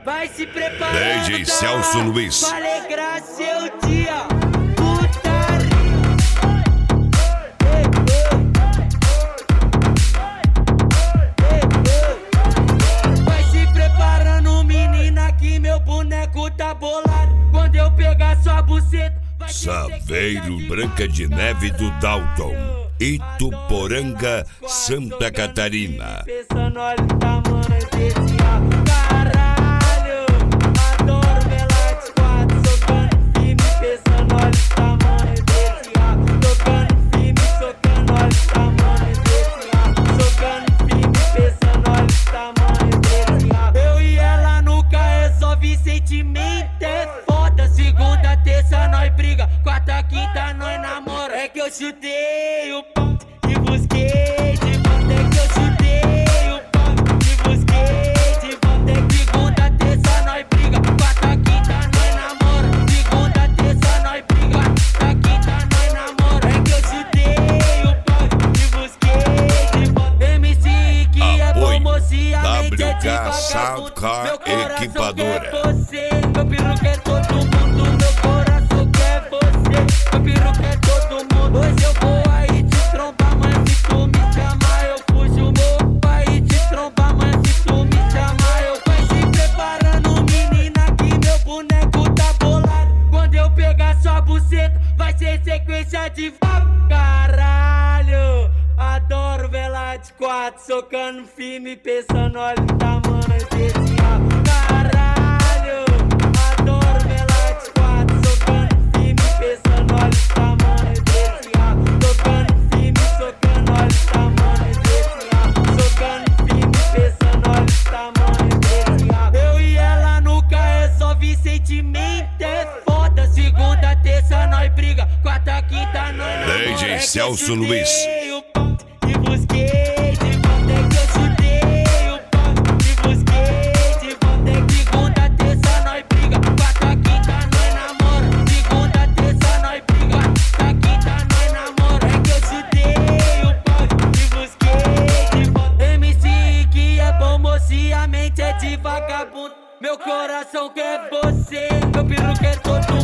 Vai se preparando, DJ Celso Luiz. pra alegrar seu dia. Putaria. Vai se preparando, menina, que meu boneco tá bolado. Quando eu pegar sua buceta, vai Saveiro Branca de Neve do Dalton, Ituporanga, Santa Catarina. Pensando, olha o tamanho desse caralho. Adoro velar de quatro, socando firme. Pensando, olha o tamanho desse tocando firme, socando, olha o tamanho desse socando firme. Pensando, olha o tamanho desse eu e ela nunca resolve sentimento, é foda. Segunda, terça, nós briga. Quarta, quinta, nós namora. É que eu chutei o pau e busquei de volta. É que eu chutei o pau e busquei de volta. É que segunda, terça, nós briga. Quarta, quinta, nós namora. Segunda, terça, nós briga. Quarta, quinta, nós namora. É que eu chutei o pau e busquei de volta. MC que é bom, moço, e a mente é de WK Soundcar meu coração Equipadora. quer você, meu piru quer todo mundo. Meu coração quer você, meu piru quer todo mundo. Hoje eu vou aí te trombar, mas se tu me chamar eu fujo. Vou aí te trombar, mas se tu me chamar eu vai se preparando, menina, que meu boneco tá bolado. Quando eu pegar sua buceta, vai ser sequência de caralho. Adoro velar de quatro, socando firme, pensando, olha o tamanho desse caralho. Adoro velar de quatro, socando firme, pensando, olha o tamanho desse tocando firme, socando, olha o tamanho desse socando firme, pensando, olha o tamanho desse eu e ela nunca resolve sentimento, é foda. Segunda, terça, nós briga. Quarta, quinta, nós namora. DJ Celso Luiz. E busquei de volta, é que eu chutei o pau e busquei de volta. É que segunda, terça, nós briga. Quarta, quinta, nós namora. Segunda, terça, nós briga. Quarta, quinta, nós namora. É que eu chutei o pau e busquei de volta. MC que é bom, moço, e a mente é de vagabundo. Meu coração quer você, meu piru quer todo